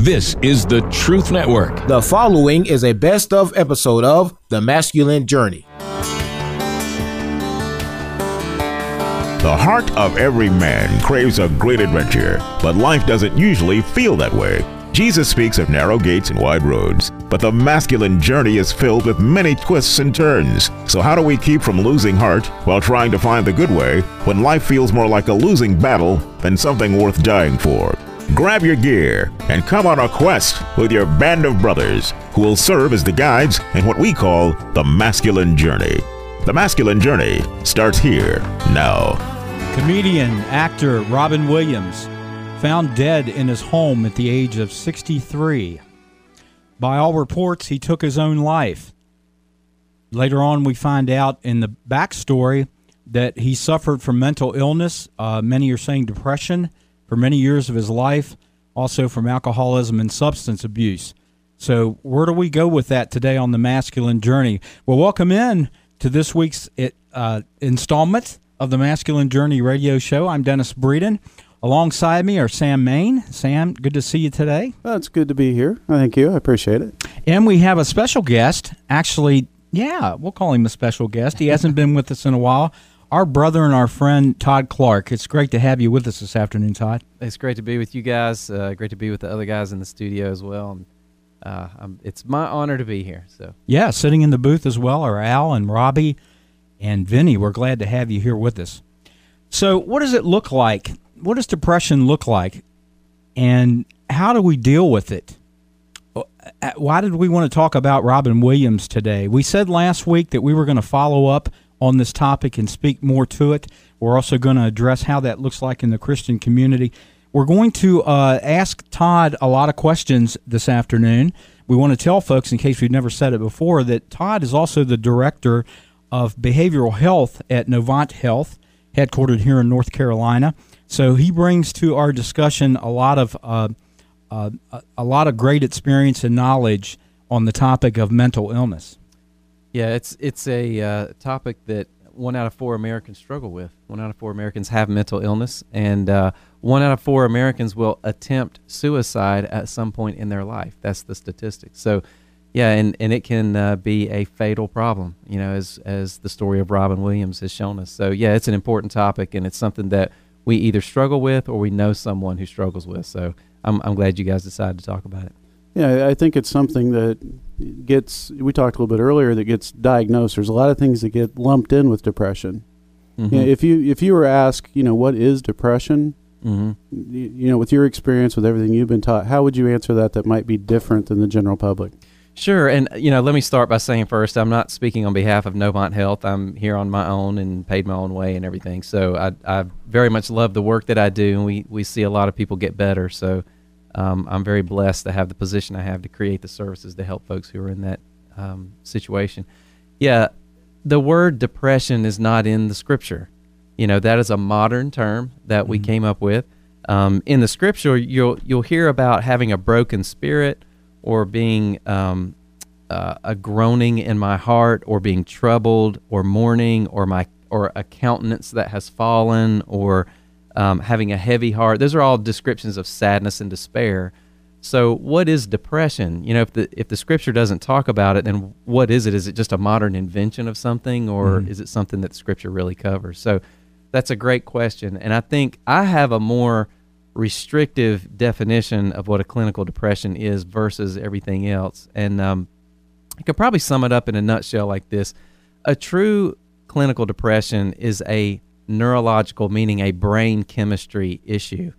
This is the Truth Network. The following is a best of episode of The Masculine Journey. The heart of every man craves a great adventure, but life doesn't usually feel that way. Jesus speaks of narrow gates and wide roads, but the masculine journey is filled with many twists and turns. So how do we keep from losing heart while trying to find the good way when life feels more like a losing battle than something worth dying for? Grab your gear and come on a quest with your band of brothers who will serve as the guides in what we call the masculine journey. The masculine journey starts here now. Comedian, actor Robin Williams found dead in his home at the age of 63. By all reports, he took his own life. Later on, we find out in the backstory that he suffered from mental illness. Many are saying depression for many years of his life, also from alcoholism and substance abuse. So where do we go with that today on the Masculine Journey? Well, welcome in to this week's installment of the Masculine Journey radio show. I'm Dennis Breeden. Alongside me are Sam Main. Sam, good to see you today. Well, it's good to be here. Thank you. I appreciate it. And we have a special guest. Actually, yeah, we'll call him a special guest. He hasn't been with us in a while. Our brother and our friend, Todd Clark. It's great to have you with us this afternoon, Todd. It's great to be with you guys. Great to be with the other guys in the studio as well. And it's my honor to be here. So yeah, sitting in the booth as well are Al and Robbie and Vinny. We're glad to have you here with us. So what does it look like? What does depression look like? And how do we deal with it? Why did we want to talk about Robin Williams today? We said last week that we were going to follow up on this topic and speak more to it. We're also going to address how that looks like in the Christian community. We're going to ask Todd a lot of questions this afternoon. We want to tell folks, in case we've never said it before, that Todd is also the director of behavioral health at Novant Health, headquartered here in North Carolina. So he brings to our discussion a lot of great experience and knowledge on the topic of mental illness. yeah, it's a topic that 1 out of 4 Americans struggle with. 1 out of 4 Americans have mental illness, and 1 out of 4 Americans will attempt suicide at some point in their life. That's the statistic. So yeah, and it can be a fatal problem, you know, as the story of Robin Williams has shown us. So yeah, it's an important topic, and it's something that we either struggle with or we know someone who struggles with. So I'm glad you guys decided to talk about it. Yeah, I think it's something that we talked a little bit earlier, that gets diagnosed. There's a lot of things that get lumped in with depression. Mm-hmm. You know, if you were asked, you know, what is depression, Mm-hmm. you know, with your experience, with everything you've been taught, how would you answer that might be different than the general public? Sure, and let me start by saying first, I'm not speaking on behalf of Novant Health. I'm here on my own and paid my own way and everything. So I very much love the work that I do, and we see a lot of people get better. So I'm very blessed to have the position I have to create the services to help folks who are in that situation. Yeah, the word depression is not in the Scripture. You know, that is a modern term that we came up with. In the Scripture, you'll hear about having a broken spirit, or being a groaning in my heart, or being troubled, or mourning, or a countenance that has fallen, or having a heavy heart. Those are all descriptions of sadness and despair. So what is depression? You know, if the Scripture doesn't talk about it, then what is it? Is it just a modern invention of something, or is it something that the Scripture really covers? So that's a great question, and I think I have a more restrictive definition of what a clinical depression is versus everything else. And I could probably sum it up in a nutshell like this. A true clinical depression is a neurological, meaning a brain chemistry issue.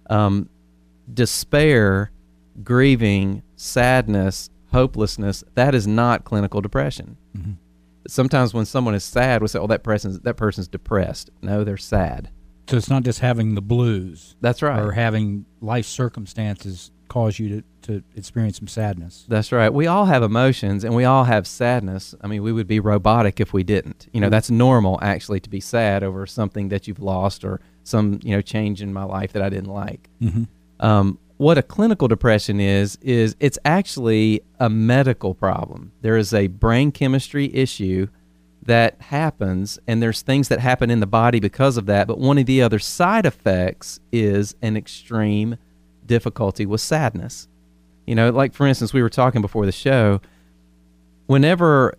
Despair, grieving, sadness, hopelessness, that is not clinical depression. Mm-hmm. Sometimes when someone is sad, we'll say, oh, that person's depressed. No, they're sad. So it's not just having the blues. That's right. Or having life circumstances cause you to experience some sadness. That's right. We all have emotions, and we all have sadness. I mean, we would be robotic if we didn't. You know, that's normal, actually, to be sad over something that you've lost, or some, change in my life that I didn't like. Mm-hmm. What a clinical depression is it's actually a medical problem. There is a brain chemistry issue that happens, and there's things that happen in the body because of that, but one of the other side effects is an extreme difficulty with sadness. You know, like for instance, we were talking before the show, whenever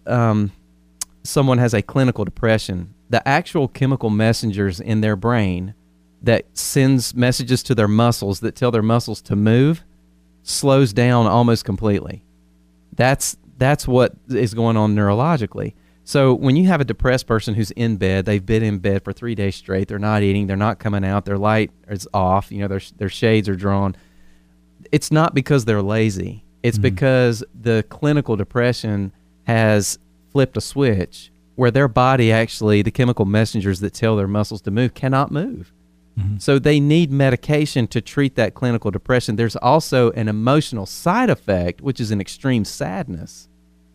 someone has a clinical depression, the actual chemical messengers in their brain that sends messages to their muscles that tell their muscles to move slows down almost completely. That's what is going on neurologically. So when you have a depressed person who's in bed, they've been in bed for 3 days straight, they're not eating, they're not coming out, their light is off, you know, their shades are drawn. It's not because they're lazy. It's because the clinical depression has flipped a switch where their body actually, the chemical messengers that tell their muscles to move, cannot move. So they need medication to treat that clinical depression. There's also an emotional side effect, which is an extreme sadness.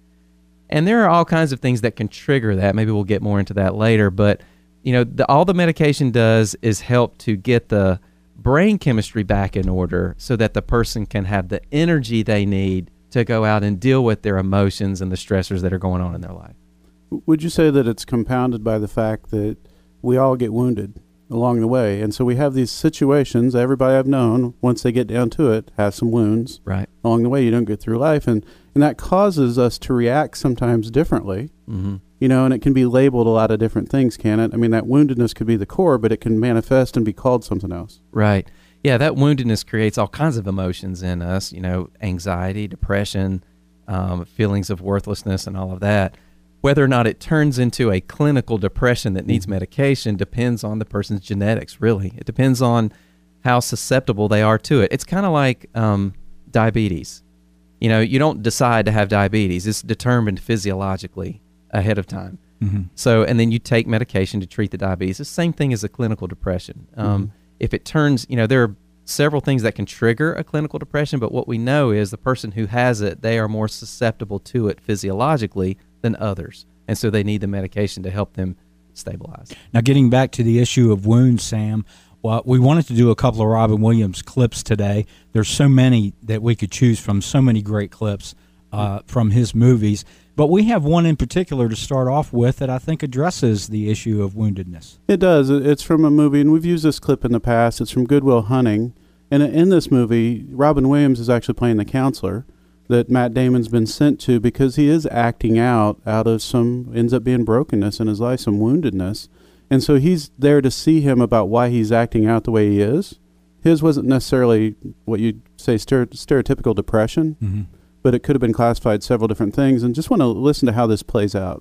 And there are all kinds of things that can trigger that. Maybe we'll get more into that later. But, you know, all the medication does is help to get the brain chemistry back in order so that the person can have the energy they need to go out and deal with their emotions and the stressors that are going on in their life. Would you say that it's compounded by the fact that we all get wounded along the way? And so we have these situations, everybody I've known, once they get down to it, has some wounds. Right. Along the way, you don't get through life. And that causes us to react sometimes differently. You know, and it can be labeled a lot of different things, can it? I mean, that woundedness could be the core, but it can manifest and be called something else. Right. Yeah, that woundedness creates all kinds of emotions in us, you know, anxiety, depression, feelings of worthlessness and all of that. Whether or not it turns into a clinical depression that needs medication depends on the person's genetics, really. It depends on how susceptible they are to it. It's kind of like diabetes. You know, you don't decide to have diabetes. It's determined physiologically ahead of time. So, and then you take medication to treat the diabetes. It's the same thing as a clinical depression. If it turns, you know, there are several things that can trigger a clinical depression, but what we know is the person who has it, they are more susceptible to it physiologically than others. And so they need the medication to help them stabilize. Now, getting back to the issue of wounds, Sam, well, we wanted to do a couple of Robin Williams clips today. There's so many that we could choose from, so many great clips from his movies. But we have one in particular to start off with that I think addresses the issue of woundedness. It does. It's from a movie, and we've used this clip in the past. It's from Good Will Hunting. And in this movie, Robin Williams is actually playing the counselor that Matt Damon's been sent to because he is acting out of some, ends up being brokenness in his life, some woundedness. And so he's there to see him about why he's acting out the way he is. His wasn't necessarily what you'd say stereotypical depression, but it could have been classified several different things. And just want to listen to how this plays out.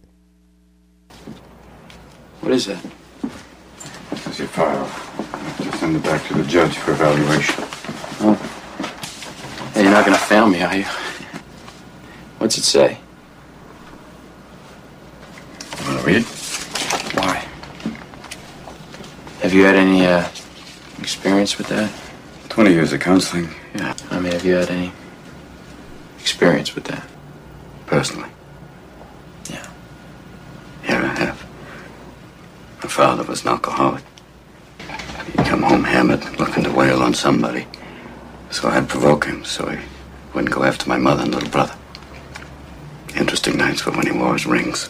What is that? It's your file. I have to send it back to the judge for evaluation. Oh. Hey, you're not going to fail me, are you? What's it say? You want to read it? Why? Have you had any experience with that? 20 years of counseling. Yeah. I mean, have you had any experience with that? Personally. Yeah. Yeah, I have. My father was an alcoholic. He'd come home hammered, looking to wail on somebody. So I'd provoke him so he wouldn't go after my mother and little brother. Interesting nights were when he wore his rings.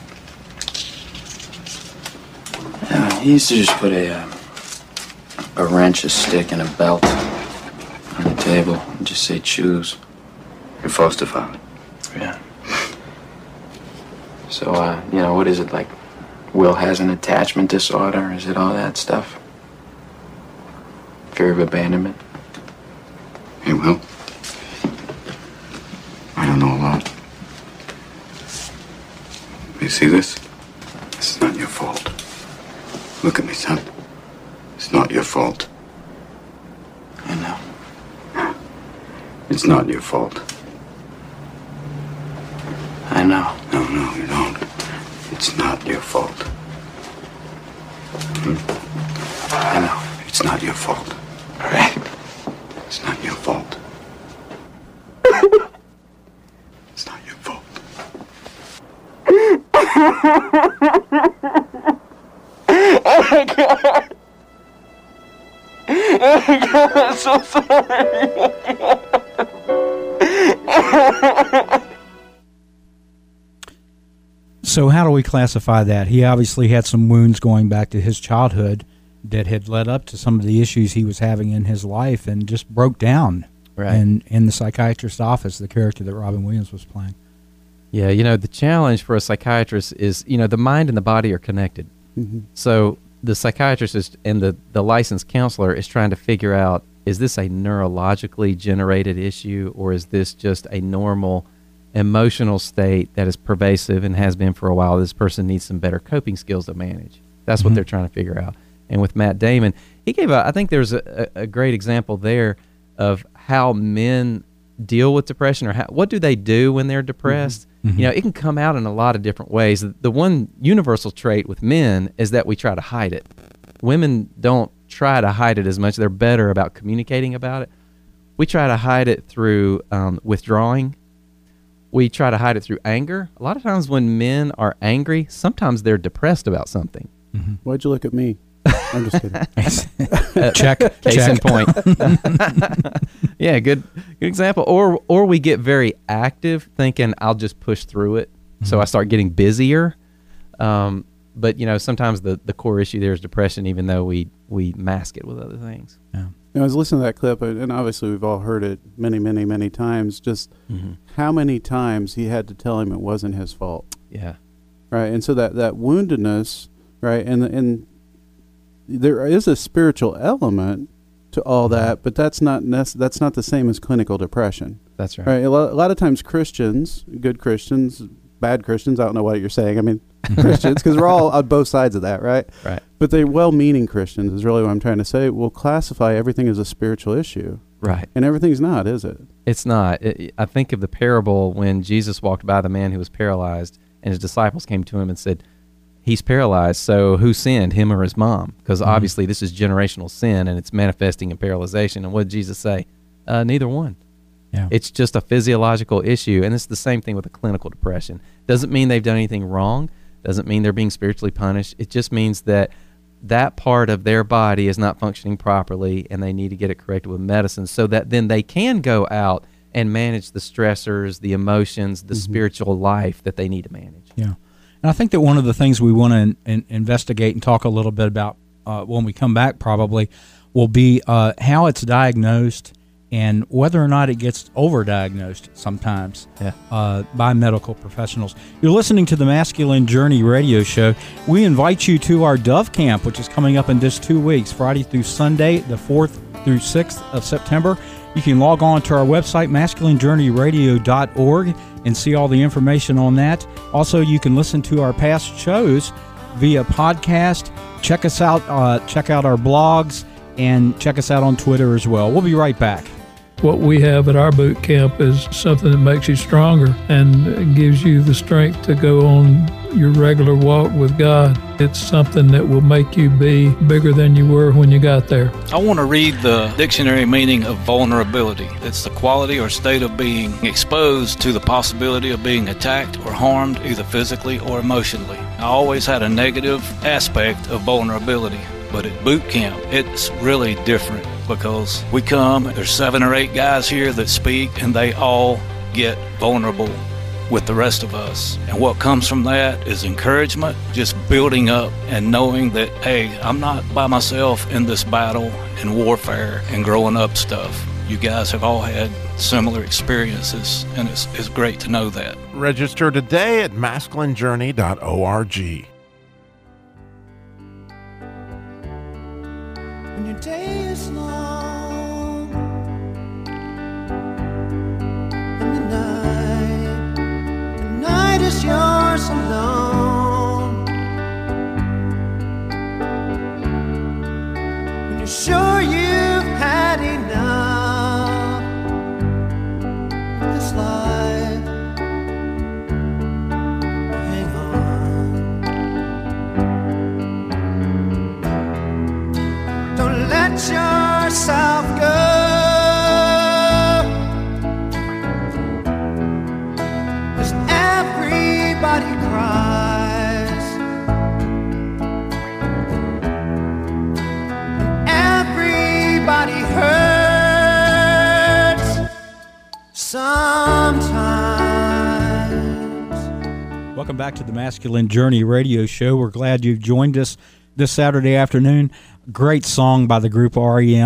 Yeah, he used to just put a wrench, a stick, and a belt on the table and just say choose. Your foster father. Yeah. So, you know, what is it, like Will has an attachment disorder? Is it all that stuff? Fear of abandonment? Hey, Will. I don't know a lot. You see this? This is not your fault. Look at me, son. It's not your fault. I know. It's not your fault. I know. No, you don't. It's not your fault. I know. It's not your fault. All right. It's not your fault. It's not your fault. Oh my God! Oh my God, I'm so sorry! So how do we classify that? He obviously had some wounds going back to his childhood that had led up to some of the issues he was having in his life and just broke down. Right. And in the psychiatrist's office, the character that Robin Williams was playing. Yeah, the challenge for a psychiatrist is, the mind and the body are connected. Mm-hmm. So the psychiatrist and the licensed counselor is trying to figure out, is this a neurologically generated issue, or is this just a normal emotional state that is pervasive and has been for a while? This person needs some better coping skills to manage. That's what they're trying to figure out. And with Matt Damon, he gave I think there's a great example there of how men deal with depression, or what do they do when they're depressed. It can come out in a lot of different ways. The one universal trait with men is that we try to hide it. Women don't try to hide it as much. They're better about communicating about it. We try to hide it through withdrawing. We try to hide it through anger. A lot of times when men are angry, sometimes they're depressed about something. Why'd you look at me? I'm just kidding. Check. Case in point. Yeah, good example. Or we get very active, thinking I'll just push through it. So I start getting busier. But sometimes the core issue there is depression, even though we mask it with other things. Yeah. I was listening to that clip, and obviously we've all heard it many, many, many times. Just how many times he had to tell him it wasn't his fault. Yeah. Right, and so that woundedness, right, and there is a spiritual element to all that, but that's not the same as clinical depression. That's right. Right. A lot of times Christians, good Christians, bad Christians, I don't know what you're saying. I mean, Christians, because we're all on both sides of that, right? Right. But they well-meaning Christians is really what I'm trying to say. Will classify everything as a spiritual issue. Right. And everything's not, is it? It's not. I think of the parable when Jesus walked by the man who was paralyzed, and his disciples came to him and said, he's paralyzed, so who sinned, him or his mom? Because obviously this is generational sin, and it's manifesting in paralyzation. And what did Jesus say? Neither one. Yeah. It's just a physiological issue, and it's the same thing with a clinical depression. Doesn't mean they've done anything wrong. Doesn't mean they're being spiritually punished. It just means that part of their body is not functioning properly, and they need to get it corrected with medicine so that then they can go out and manage the stressors, the emotions, the spiritual life that they need to manage. Yeah. And I think that one of the things we want to investigate and talk a little bit about when we come back probably will be how it's diagnosed and whether or not it gets overdiagnosed sometimes by medical professionals. You're listening to the Masculine Journey radio show. We invite you to our Dove Camp, which is coming up in just 2 weeks, Friday through Sunday, the 4th through 6th of September. You can log on to our website, masculinejourneyradio.org, and see all the information on that. Also, you can listen to our past shows via podcast. Check us out. Check out our blogs, and check us out on Twitter as well. We'll be right back. What we have at our boot camp is something that makes you stronger and gives you the strength to go on your regular walk with God. It's something that will make you be bigger than you were when you got there. I want to read the dictionary meaning of vulnerability. It's the quality or state of being exposed to the possibility of being attacked or harmed either physically or emotionally. I always had a negative aspect of vulnerability, but at boot camp, it's really different because we come, there's 7 or 8 guys here that speak, and they all get vulnerable with the rest of us. And what comes from that is encouragement, just building up and knowing that, hey, I'm not by myself in this battle and warfare and growing up stuff. You guys have all had similar experiences, and it's great to know that. Register today at masculinejourney.org. When your day is long and the night is yours alone, when you're sure you've had enough of this life, hang on. Don't let yourself go. 'Cause everybody cries, and everybody hurts sometimes. Welcome back to the Masculine Journey radio show. We're glad you've joined us this Saturday afternoon. Great song by the group REM,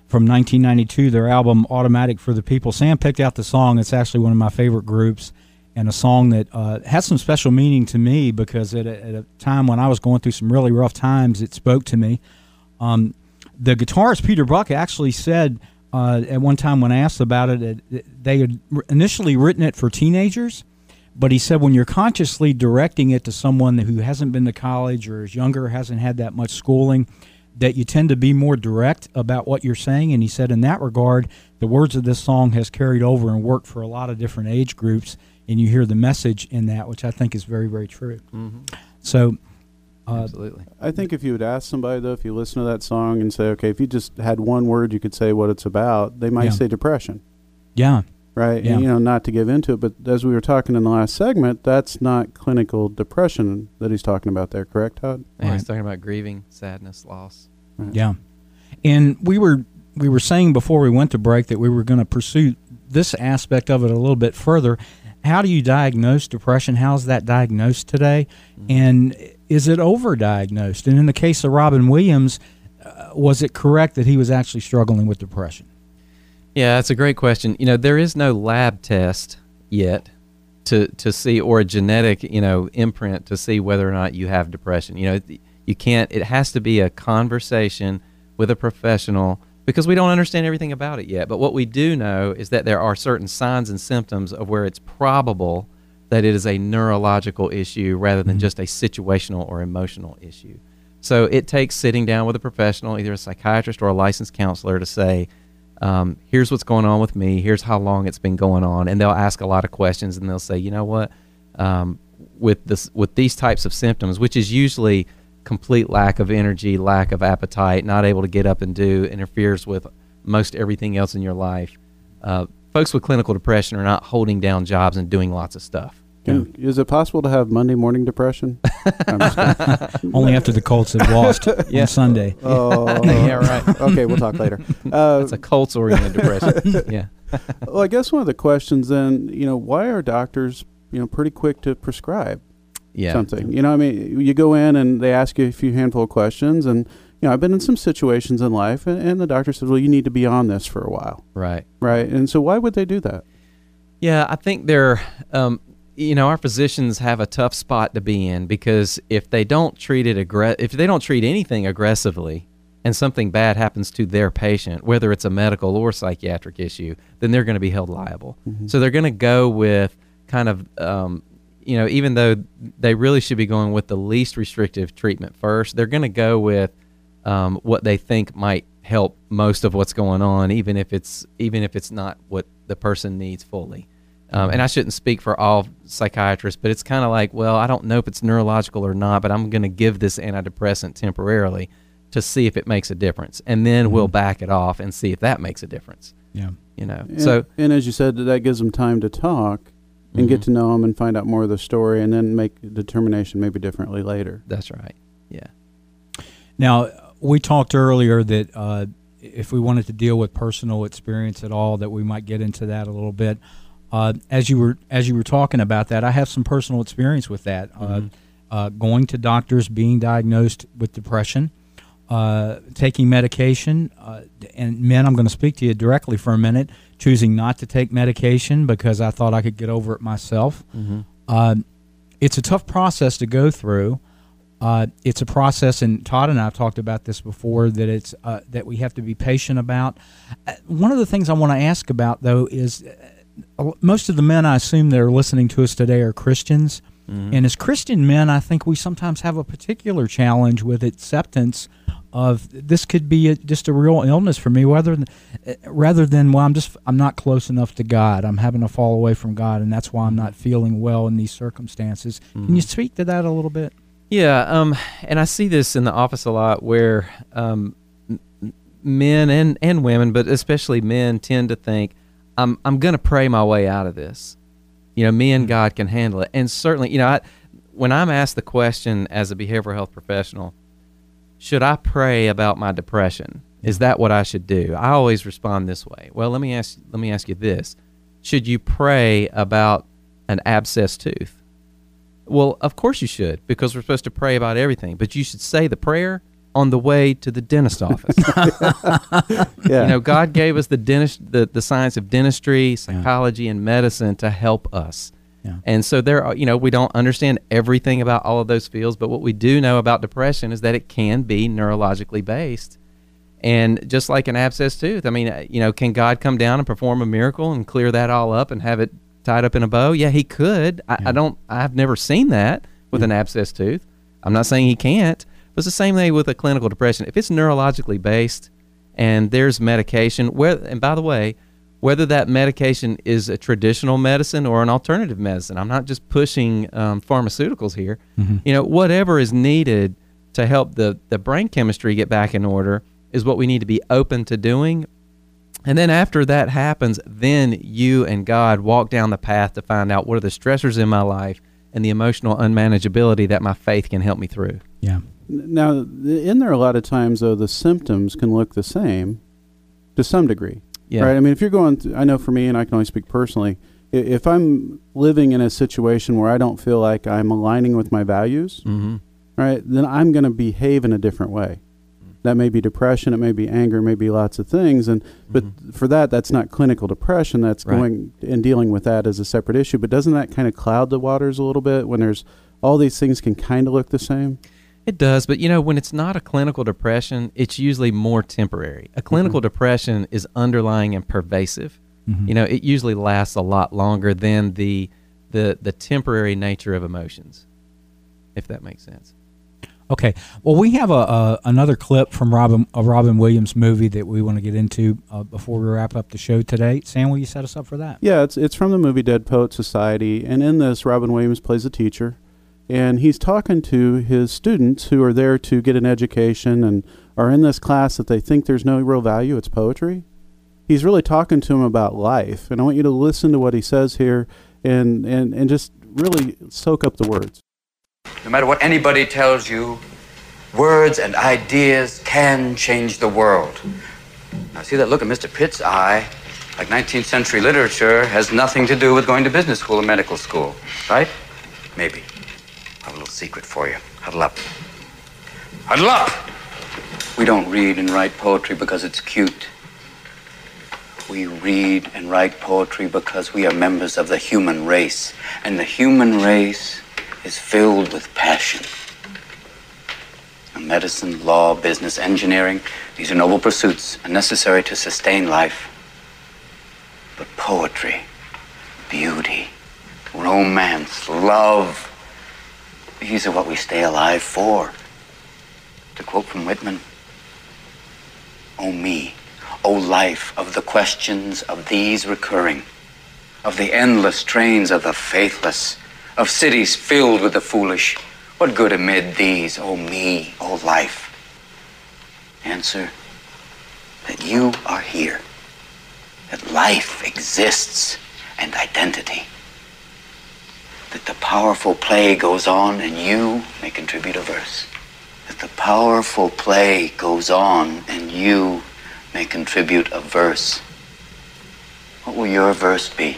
from 1992, their album Automatic for the People. Sam picked out the song. It's actually one of my favorite groups, and a song that has some special meaning to me because at a time when I was going through some really rough times, it spoke to me. The guitarist Peter Buck actually said at one time when asked about it, they had initially written it for teenagers, but he said when you're consciously directing it to someone who hasn't been to college or is younger, hasn't had that much schooling, that you tend to be more direct about what you're saying. And he said in that regard, the words of this song has carried over and worked for a lot of different age groups, and you hear the message in that, which I think is very, very true. Mm-hmm. So absolutely. I think if you would ask somebody, though, if you listen to that song and say, okay, if you just had one word you could say what it's about, they might say depression. Yeah. Right? Yeah. And, not to give into it, but as we were talking in the last segment, that's not clinical depression that he's talking about there, correct, Todd? Yeah, he's talking about grieving, sadness, loss. Right. Yeah. And we were saying before we went to break that we were going to pursue this aspect of it a little bit further. How do you diagnose depression? How's that diagnosed today? Mm-hmm. And is it overdiagnosed? And in the case of Robin Williams, was it correct that he was actually struggling with depression? Yeah, that's a great question. There is no lab test yet to see, or a genetic, imprint to see whether or not you have depression. You can't, it has to be a conversation with a professional because we don't understand everything about it yet. But what we do know is that there are certain signs and symptoms of where it's probable that it is a neurological issue rather than just a situational or emotional issue. So it takes sitting down with a professional, either a psychiatrist or a licensed counselor, to say, here's what's going on with me, here's how long it's been going on, and they'll ask a lot of questions, and they'll say, you know what, with these types of symptoms, which is usually complete lack of energy, lack of appetite, not able to get up and do, interferes with most everything else in your life. Folks with clinical depression are not holding down jobs and doing lots of stuff. Is it possible to have Monday morning depression? Only after the Colts have lost on Sunday. Oh, yeah, right. Okay, we'll talk later. That's a Colts-oriented depression. Yeah. Well, I guess one of the questions then, why are doctors, pretty quick to prescribe something? You go in and they ask you a few handful of questions, and I've been in some situations in life, and the doctor says, well, you need to be on this for a while. Right. And so why would they do that? Yeah, I think they're, our physicians have a tough spot to be in because if they don't treat it if they don't treat anything aggressively, and something bad happens to their patient, whether it's a medical or psychiatric issue, then they're going to be held liable. Mm-hmm. So they're going to go with kind of, even though they really should be going with the least restrictive treatment first, they're going to go with what they think might help most of what's going on, even if it's not what the person needs fully. And I shouldn't speak for all psychiatrists, but it's kind of like, well, I don't know if it's neurological or not, but I'm going to give this antidepressant temporarily to see if it makes a difference, and then we'll back it off and see if that makes a difference. Yeah, and as you said, that gives them time to talk and get to know them and find out more of the story, and then make a determination maybe differently later. That's right. Yeah. Now, we talked earlier that if we wanted to deal with personal experience at all, that we might get into that a little bit. As you were talking about that, I have some personal experience with that. Going to doctors, being diagnosed with depression, taking medication, and men, I'm going to speak to you directly for a minute, choosing not to take medication because I thought I could get over it myself. It's a tough process to go through. It's a process, and Todd and I have talked about this before, that it's that we have to be patient about. One of the things I want to ask about, though, is most of the men I assume that are listening to us today are Christians. And as Christian men, I think we sometimes have a particular challenge with acceptance of this could be just a real illness for me, rather than well, I'm not close enough to God. I'm having to fall away from God, and that's why I'm not feeling well in these circumstances. Can you speak to that a little bit? Yeah, and I see this in the office a lot where men and women, but especially men, tend to think, I'm going to pray my way out of this. Me and God can handle it. And certainly, when I'm asked the question as a behavioral health professional, should I pray about my depression? Is that what I should do? I always respond this way. Well, let me ask you this. Should you pray about an abscessed tooth? Well, of course you should, because we're supposed to pray about everything. But you should say the prayer, on the way to the dentist office. Yeah. You know, God gave us the science of dentistry, psychology, and medicine to help us. Yeah. And so there are, you know, we don't understand everything about all of those fields, but what we do know about depression is that it can be neurologically based. And just like an abscessed tooth, I mean, you know, can God come down and perform a miracle and clear that all up and have it tied up in a bow? Yeah, he could. I've never seen that with an abscessed tooth. I'm not saying he can't, but it's the same way with a clinical depression. If it's neurologically based and there's medication, and by the way, whether that medication is a traditional medicine or an alternative medicine, I'm not just pushing pharmaceuticals here. You know, whatever is needed to help the brain chemistry get back in order is what we need to be open to doing. And then after that happens, then you and God walk down the path to find out what are the stressors in my life and the emotional unmanageability that my faith can help me through. Yeah. Now, in there a lot of times, though, the symptoms can look the same to some degree. Yeah. Right? I mean, if you're going through, I know for me, and I can only speak personally, if I'm living in a situation where I don't feel like I'm aligning with my values, right, then I'm going to behave in a different way. That may be depression, it may be anger, it may be lots of things. But for that's not clinical depression. That's going and dealing with that as a separate issue. But doesn't that kind of cloud the waters a little bit when there's all these things can kind of look the same? It does, but you know, when it's not a clinical depression, it's usually more temporary. A clinical depression is underlying and pervasive. You know, it usually lasts a lot longer than the temporary nature of emotions, if that makes sense. Okay. Well, we have another clip from a Robin Williams movie that we want to get into before we wrap up the show today. Sam, will you set us up for that? Yeah, it's from the movie Dead Poet Society, and in this, Robin Williams plays a teacher, and he's talking to his students who are there to get an education and are in this class that they think there's no real value. It's poetry. He's really talking to them about life, and I want you to listen to what he says here and just really soak up the words. No matter what anybody tells you, words and ideas can change the world. Now, see that look in Mr. Pitt's eye? Like 19th century literature has nothing to do with going to business school or medical school, right? Maybe. I have a little secret for you. Huddle up. Huddle up! We don't read and write poetry because it's cute. We read and write poetry because we are members of the human race. And the human race is filled with passion. Now, medicine, law, business, engineering, these are noble pursuits and necessary to sustain life. But poetry, beauty, romance, love, these are what we stay alive for. To quote from Whitman, "O me, O life of the questions of these recurring, of the endless trains of the faithless, of cities filled with the foolish, what good amid these, O me, O life? Answer, that you are here, that life exists and identity, that the powerful play goes on and you may contribute a verse, that the powerful play goes on and you may contribute a verse. What will your verse be?"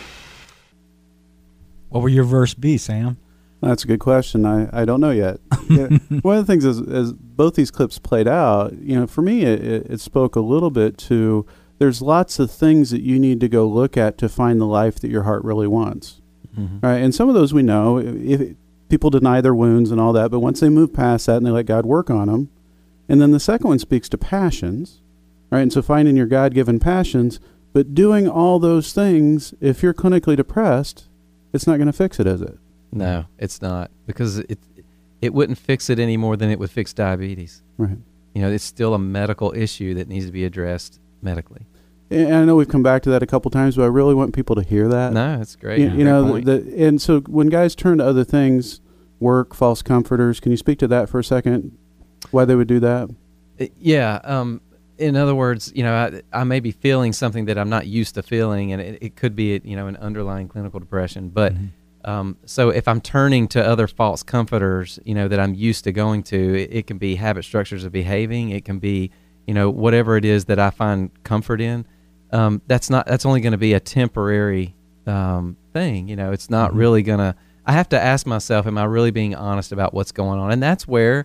What will your verse be, Sam? That's a good question. I don't know yet. Yeah, one of the things is, as both these clips played out, you know, for me, it spoke a little bit to there's lots of things that you need to go look at to find the life that your heart really wants. Right? And some of those we know, if people deny their wounds and all that, but once they move past that and they let God work on them. And then the second one speaks to passions, right? And so finding your God-given passions, but doing all those things, if you're clinically depressed, it's not going to fix it, is it? No, it's not, because it wouldn't fix it any more than it would fix diabetes. Right. You know, it's still a medical issue that needs to be addressed medically. And I know we've come back to that a couple times, but I really want people to hear that. No, it's great. You know, and so when guys turn to other things, work, false comforters, can you speak to that for a second? Why they would do that? Yeah. In other words, you know, I may be feeling something that I'm not used to feeling, and it could be, you know, an underlying clinical depression. But so if I'm turning to other false comforters, you know, that I'm used to going to, it can be habit structures of behaving. It can be, you know, whatever it is that I find comfort in. That's only going to be a temporary thing. You know, it's not really going to. I have to ask myself, am I really being honest about what's going on? And that's where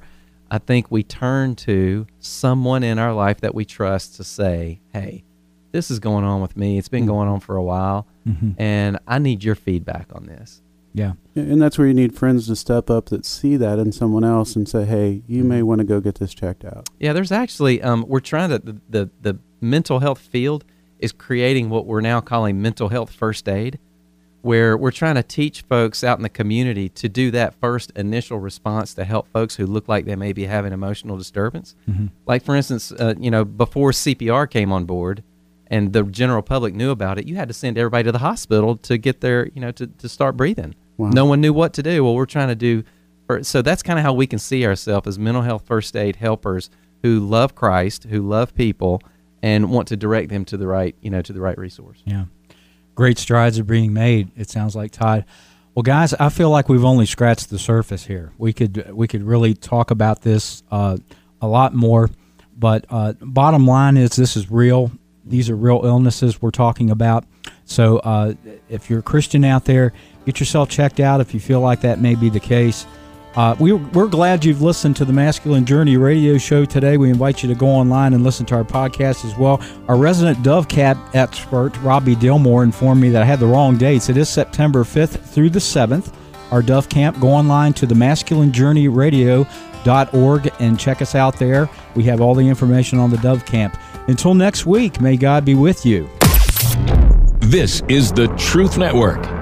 I think we turn to someone in our life that we trust to say, hey, this is going on with me. It's been going on for a while, and I need your feedback on this. Yeah. And that's where you need friends to step up that see that in someone else and say, hey, you may want to go get this checked out. Yeah, there's actually, we're trying to, the mental health field is creating what we're now calling mental health first aid, where we're trying to teach folks out in the community to do that first initial response to help folks who look like they may be having emotional disturbance. Like, for instance, before CPR came on board and the general public knew about it, you had to send everybody to the hospital to get their, to start breathing. Wow. No one knew what to do. Well, we're trying to do, so that's kind of how we can see ourselves as mental health first aid helpers who love Christ, who love people, and want to direct them to the right, to the right resource. Yeah. Great strides are being made, it sounds like, Todd. Well, guys, I feel like we've only scratched the surface here. We could really talk about this a lot more, but bottom line is this is real. These are real illnesses we're talking about. So if you're a Christian out there, get yourself checked out if you feel like that may be the case. We're glad you've listened to the Masculine Journey radio show today. We invite you to go online and listen to our podcast as well. Our resident dove camp expert, Robbie Dillmore, informed me that I had the wrong dates. It is September 5th through the 7th, our dove camp. Go online to themasculinejourneyradio.org and check us out there. We have all the information on the dove camp. Until next week, may God be with you. This is the Truth Network.